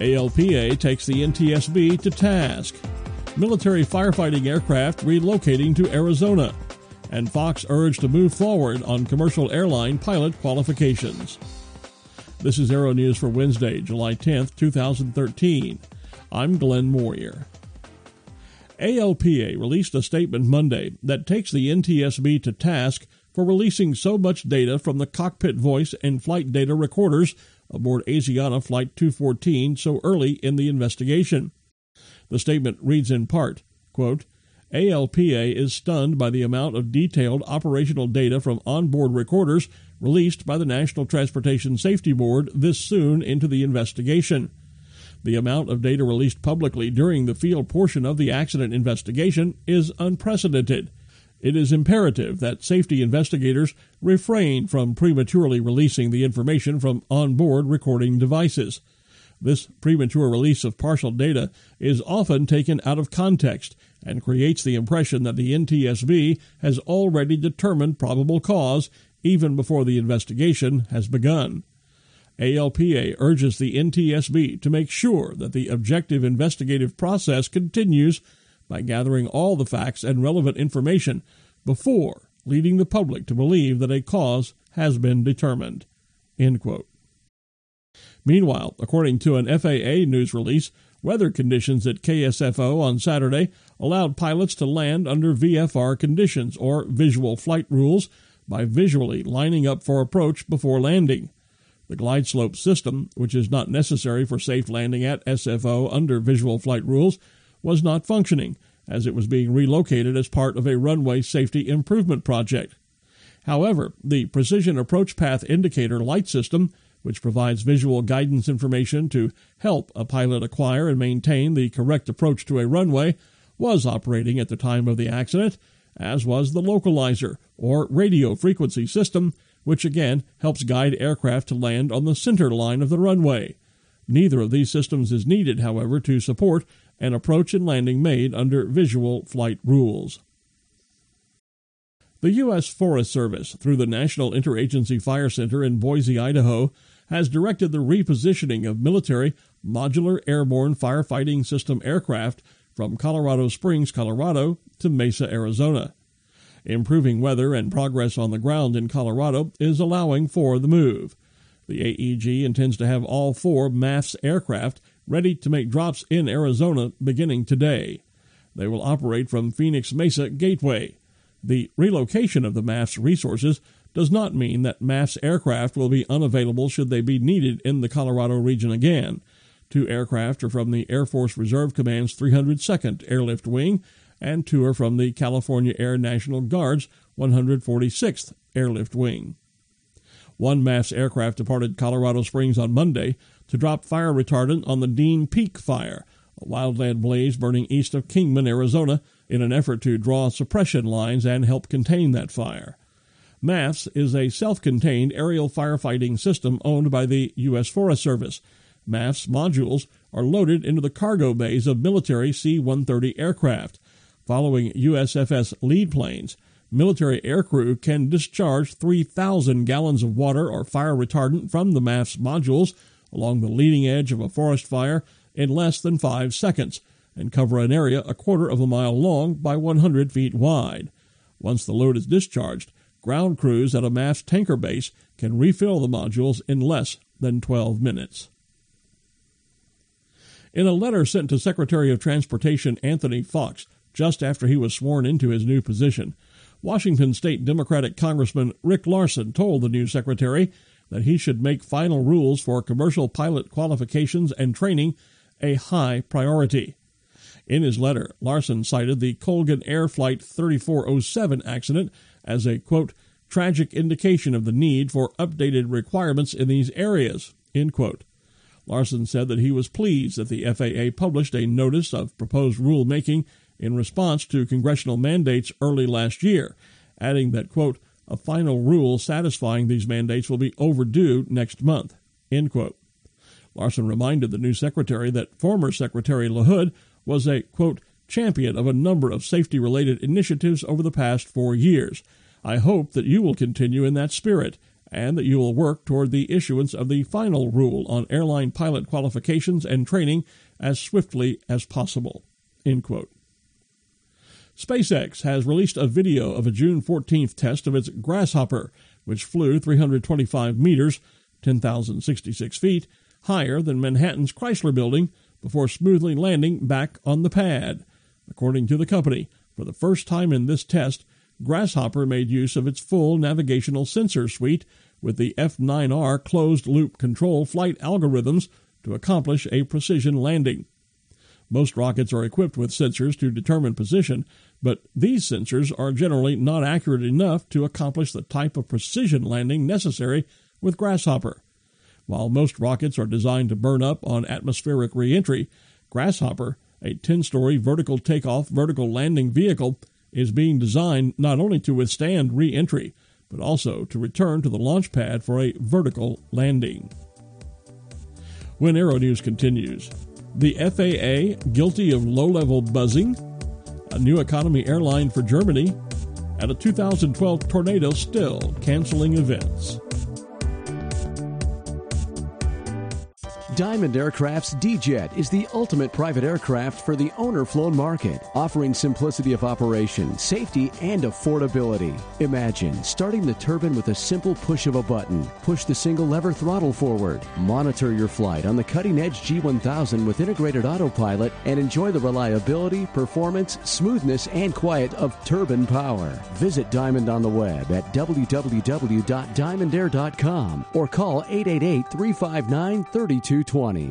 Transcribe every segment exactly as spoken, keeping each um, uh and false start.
A L P A takes the N T S B to task. Military firefighting aircraft relocating to Arizona. And Fox urged to move forward on commercial airline pilot qualifications. This is Aero News for Wednesday, July tenth, twenty thirteen. I'm Glenn Moyer. A L P A released a statement Monday that takes the N T S B to task for releasing so much data from the cockpit voice and flight data recorders aboard Asiana Flight two fourteen so early in the investigation. The statement reads in part, quote, A L P A is stunned by the amount of detailed operational data from onboard recorders released by the National Transportation Safety Board this soon into the investigation. The amount of data released publicly during the field portion of the accident investigation is unprecedented. It is imperative that safety investigators refrain from prematurely releasing the information from onboard recording devices. This premature release of partial data is often taken out of context and creates the impression that the N T S B has already determined probable cause even before the investigation has begun. A L P A urges the N T S B to make sure that the objective investigative process continues by gathering all the facts and relevant information before leading the public to believe that a cause has been determined. End quote. Meanwhile, according to an F A A news release, weather conditions at K S F O on Saturday allowed pilots to land under V F R conditions, or visual flight rules, by visually lining up for approach before landing. The glide slope system, which is not necessary for safe landing at S F O under visual flight rules, was not functioning, as it was being relocated as part of a runway safety improvement project. However, the Precision Approach Path Indicator light system, which provides visual guidance information to help a pilot acquire and maintain the correct approach to a runway, was operating at the time of the accident, as was the localizer, or radio frequency system, which again helps guide aircraft to land on the center line of the runway. Neither of these systems is needed, however, to support an approach and landing made under visual flight rules. The U S Forest Service, through the National Interagency Fire Center in Boise, Idaho, has directed the repositioning of military modular airborne firefighting system aircraft from Colorado Springs, Colorado, to Mesa, Arizona. Improving weather and progress on the ground in Colorado is allowing for the move. The A E G intends to have all four M A F S aircraft ready to make drops in Arizona beginning today. They will operate from Phoenix Mesa Gateway. The relocation of the M A F S resources does not mean that M A F S aircraft will be unavailable should they be needed in the Colorado region again. Two aircraft are from the Air Force Reserve Command's three hundred second Airlift Wing, and two are from the California Air National Guard's one hundred forty-sixth Airlift Wing. One M A F S aircraft departed Colorado Springs on Monday to drop fire retardant on the Dean Peak Fire, a wildland blaze burning east of Kingman, Arizona, in an effort to draw suppression lines and help contain that fire. M A F S is a self-contained aerial firefighting system owned by the U S Forest Service. M A F S modules are loaded into the cargo bays of military C one thirty aircraft. Following U S F S lead planes, military aircrew can discharge three thousand gallons of water or fire retardant from the M A F S modules along the leading edge of a forest fire in less than five seconds and cover an area a quarter of a mile long by one hundred feet wide. Once the load is discharged, ground crews at a M A F S tanker base can refill the modules in less than twelve minutes. In a letter sent to Secretary of Transportation Anthony Fox just after he was sworn into his new position, Washington State Democratic Congressman Rick Larsen told the new secretary that he should make final rules for commercial pilot qualifications and training a high priority. In his letter, Larsen cited the Colgan Air Flight thirty-four oh seven accident as a, quote, tragic indication of the need for updated requirements in these areas, end quote. Larsen said that he was pleased that the F A A published a notice of proposed rulemaking in response to congressional mandates early last year, adding that, quote, a final rule satisfying these mandates will be overdue next month, end quote. Larsen reminded the new secretary that former Secretary LaHood was a, quote, champion of a number of safety-related initiatives over the past four years. I hope that you will continue in that spirit, and that you will work toward the issuance of the final rule on airline pilot qualifications and training as swiftly as possible." End quote. SpaceX has released a video of a June fourteenth test of its Grasshopper, which flew three hundred twenty-five meters, ten thousand sixty-six feet, higher than Manhattan's Chrysler Building before smoothly landing back on the pad. According to the company, for the first time in this test, Grasshopper made use of its full navigational sensor suite with the F nine R closed-loop control flight algorithms to accomplish a precision landing. Most rockets are equipped with sensors to determine position, but these sensors are generally not accurate enough to accomplish the type of precision landing necessary with Grasshopper. While most rockets are designed to burn up on atmospheric re-entry, Grasshopper, a ten-story vertical takeoff, vertical landing vehicle, is being designed not only to withstand re-entry, but also to return to the launch pad for a vertical landing. When Aero News continues, the F A A guilty of low-level buzzing, a new economy airline for Germany, and a two thousand twelve tornado still canceling events. Diamond Aircraft's D-Jet is the ultimate private aircraft for the owner-flown market, offering simplicity of operation, safety, and affordability. Imagine starting the turbine with a simple push of a button. Push the single-lever throttle forward. Monitor your flight on the cutting-edge G one thousand with integrated autopilot and enjoy the reliability, performance, smoothness, and quiet of turbine power. Visit Diamond on the web at w w w dot diamond air dot com or call eight eight eight, three five nine, three two twenty.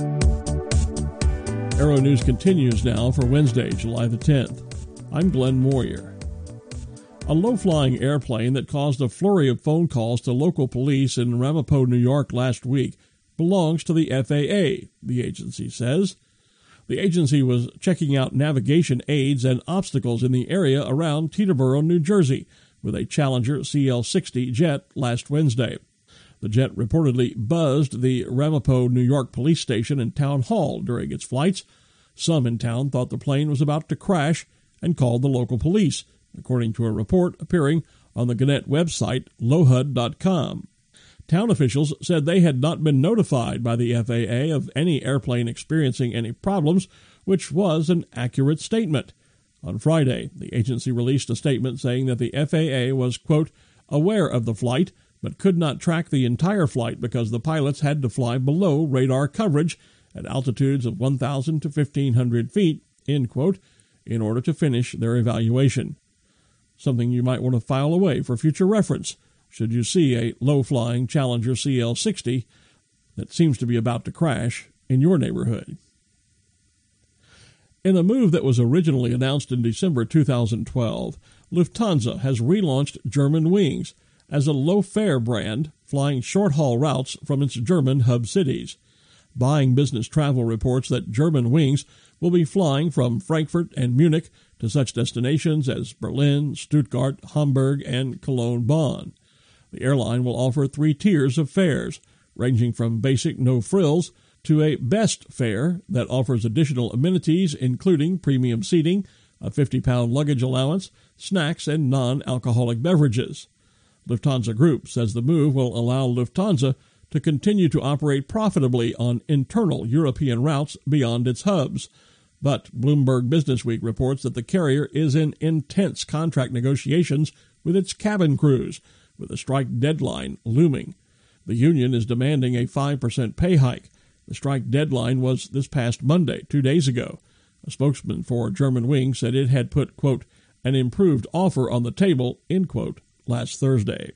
Aero News continues now for Wednesday, July the tenth. I'm Glenn Moyer. A low-flying airplane that caused a flurry of phone calls to local police in Ramapo, New York last week belongs to the F A A, the agency says. The agency was checking out navigation aids and obstacles in the area around Teterboro, New Jersey, with a Challenger C L sixty jet last Wednesday. The jet reportedly buzzed the Ramapo, New York police station and town hall during its flights. Some in town thought the plane was about to crash and called the local police, according to a report appearing on the Gannett website, lohud dot com. Town officials said they had not been notified by the F A A of any airplane experiencing any problems, which was an accurate statement. On Friday, the agency released a statement saying that the F A A was, quote, aware of the flight, but could not track the entire flight because the pilots had to fly below radar coverage at altitudes of one thousand to fifteen hundred feet, end quote, in order to finish their evaluation. Something you might want to file away for future reference should you see a low-flying Challenger C L sixty that seems to be about to crash in your neighborhood. In a move that was originally announced in December two thousand twelve, Lufthansa has relaunched Germanwings as a low-fare brand flying short-haul routes from its German hub cities. Buying Business Travel reports that Germanwings will be flying from Frankfurt and Munich to such destinations as Berlin, Stuttgart, Hamburg, and Cologne-Bonn. The airline will offer three tiers of fares, ranging from basic no-frills to a best fare that offers additional amenities including premium seating, a fifty pound luggage allowance, snacks, and non-alcoholic beverages. Lufthansa Group says the move will allow Lufthansa to continue to operate profitably on internal European routes beyond its hubs. But Bloomberg Businessweek reports that the carrier is in intense contract negotiations with its cabin crews, with a strike deadline looming. The union is demanding a five percent pay hike. The strike deadline was this past Monday, two days ago. A spokesman for Germanwings said it had put, quote, an improved offer on the table, end quote, last Thursday.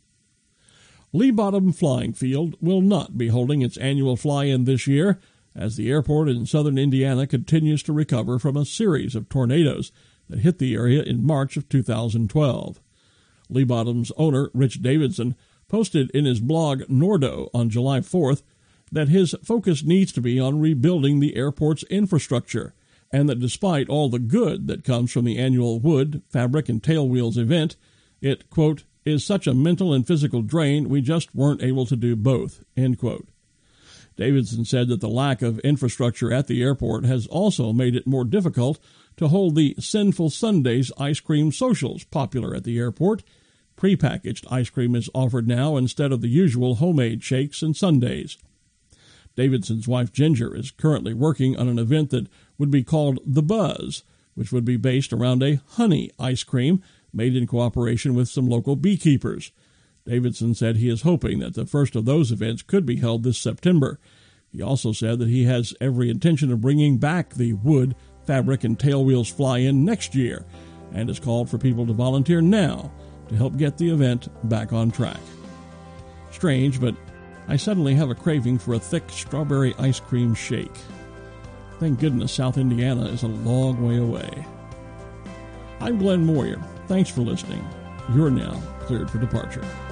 Lee Bottom Flying Field will not be holding its annual fly-in this year, as the airport in southern Indiana continues to recover from a series of tornadoes that hit the area in March of two thousand twelve. Lee Bottom's owner, Rich Davidson, posted in his blog Nordo on July fourth that his focus needs to be on rebuilding the airport's infrastructure, and that despite all the good that comes from the annual wood, fabric, and tailwheels event, it, quote, is such a mental and physical drain we just weren't able to do both, end quote. Davidson said that the lack of infrastructure at the airport has also made it more difficult to hold the Sinful Sundays ice cream socials popular at the airport. Prepackaged ice cream is offered now instead of the usual homemade shakes and sundaes. Davidson's wife Ginger is currently working on an event that would be called The Buzz, which would be based around a honey ice cream made in cooperation with some local beekeepers. Davidson said he is hoping that the first of those events could be held this September. He also said that he has every intention of bringing back the wood, fabric, and tail wheels fly-in next year, and has called for people to volunteer now to help get the event back on track. Strange, but I suddenly have a craving for a thick strawberry ice cream shake. Thank goodness South Indiana is a long way away. I'm Glenn Moyer. Thanks for listening. You're now cleared for departure.